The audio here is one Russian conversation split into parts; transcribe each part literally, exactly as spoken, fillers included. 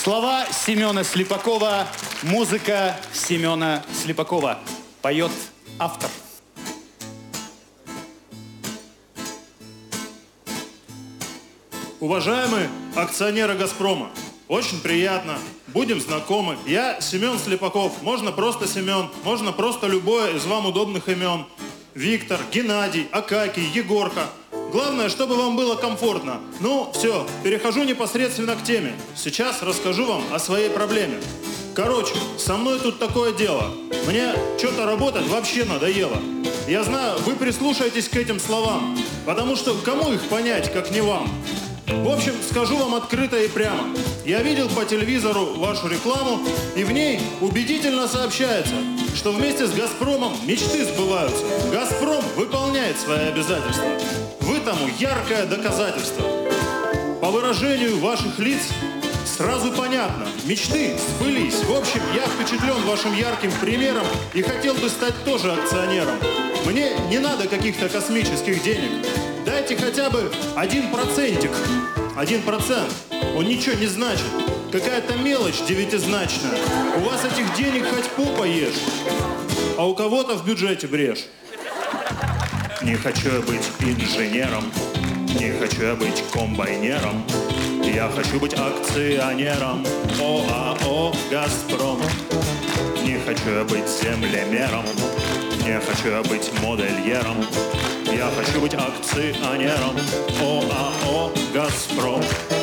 Слова Семена Слепакова, музыка Семена Слепакова. Поет автор. Уважаемые акционеры «Газпрома», очень приятно, будем знакомы. Я Семен Слепаков, можно просто Семен, можно просто любое из вам удобных имен. Виктор, Геннадий, Акакий, Егорка. Главное, чтобы вам было комфортно. Ну, все, перехожу непосредственно к теме. Сейчас расскажу вам о своей проблеме. Короче, со мной тут такое дело. Мне что-то работать вообще надоело. Я знаю, вы прислушаетесь к этим словам, потому что кому их понять, как не вам? В общем, скажу вам открыто и прямо. Я видел по телевизору вашу рекламу, и в ней убедительно сообщается, что вместе с «Газпромом» мечты сбываются. «Газпром» выполняет свои обязательства. Вы тому яркое доказательство. По выражению ваших лиц сразу понятно, мечты сбылись. В общем, я впечатлен вашим ярким примером и хотел бы стать тоже акционером. Мне не надо каких-то космических денег. Дайте хотя бы один процентик. Один процент. Он ничего не значит. Какая-то мелочь девятизначная. У вас этих денег хоть попа ешь, а у кого-то в бюджете брешь. Не хочу я быть инженером, не хочу я быть комбайнером. Я хочу быть акционером ОАО «Газпром». Не хочу я быть землемером, не хочу я быть модельером. Я хочу быть акционером ОАО «Газпром».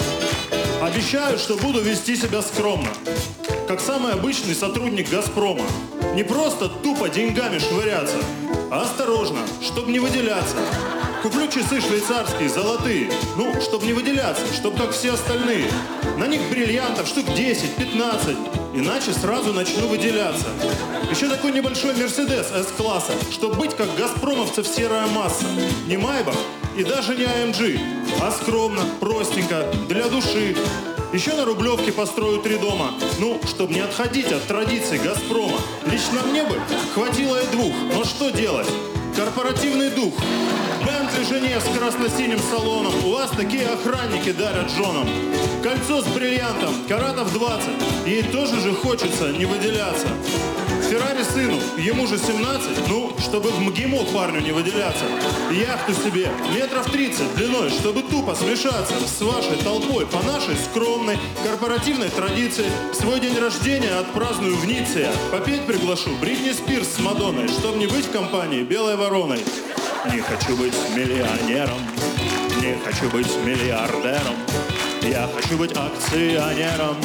Обещаю, что буду вести себя скромно, как самый обычный сотрудник «Газпрома». Не просто тупо деньгами швыряться, а осторожно, чтобы не выделяться. Куплю часы швейцарские, золотые, ну, чтобы не выделяться, чтобы как все остальные. На них бриллиантов штук десять-пятнадцать, иначе сразу начну выделяться. Еще такой небольшой Мерседес С-класса, чтобы быть как газпромовцев серая масса. Не Майбах и даже не А Эм Джи, а скромно, простенько, для души. Еще на Рублевке построю три дома, ну, чтобы не отходить от традиций «Газпрома». Лично мне бы хватило и двух, но что делать? Корпоративный дух. Бентли жене с красно-синим салоном. У вас такие охранники дарят женам. Кольцо с бриллиантом, каратов двадцать. Ей тоже же хочется не выделяться. Феррари сыну, ему же семнадцать. Ну, чтобы в МГИМО парню не выделяться. Яхту себе метров тридцать длиной, чтобы тупо смешаться с вашей толпой по нашей скромной корпоративной традиции. Свой день рождения отпраздную в Ницце. Попеть приглашу Бритни Спирс с Мадонной, чтобы не быть в компании белой вороной. Не хочу быть миллионером, не хочу быть миллиардером. Я хочу быть акционером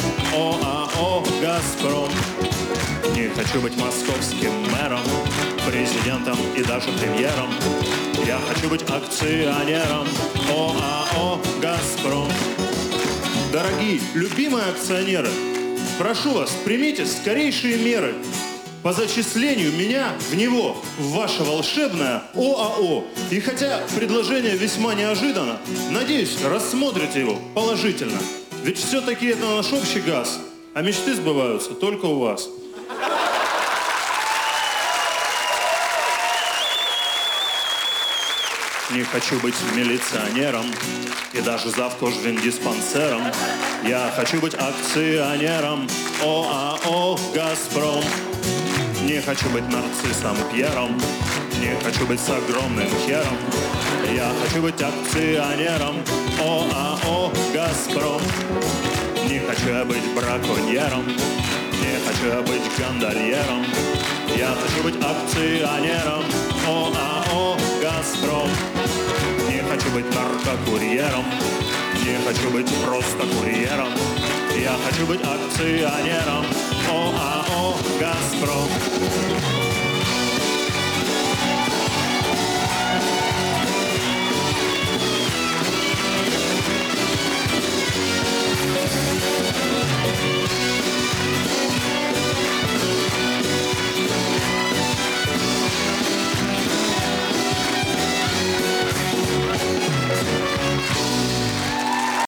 ОАО «Газпром». Не хочу быть московским мэром, президентом и даже премьером. Я хочу быть акционером ОАО «Газпром». Дорогие, любимые акционеры, прошу вас, примите скорейшие меры по зачислению меня в него, в ваше волшебное ОАО. И хотя предложение весьма неожиданно, надеюсь, рассмотрите его положительно. Ведь все-таки это наш общий газ, а мечты сбываются только у вас. Не хочу быть милиционером и даже завкожвендиспансером. Я хочу быть акционером ОАО «Газпром». Не хочу быть нарциссом Пьером, не хочу быть с огромным хером. Я хочу быть акционером ОАО «Газпром». Не хочу я быть браконьером, не хочу я быть гондольером. Я хочу быть акционером ОАО «Газпром». Не хочу быть наркокурьером, не хочу быть просто курьером. Я хочу быть акционером ОАО «Газпром».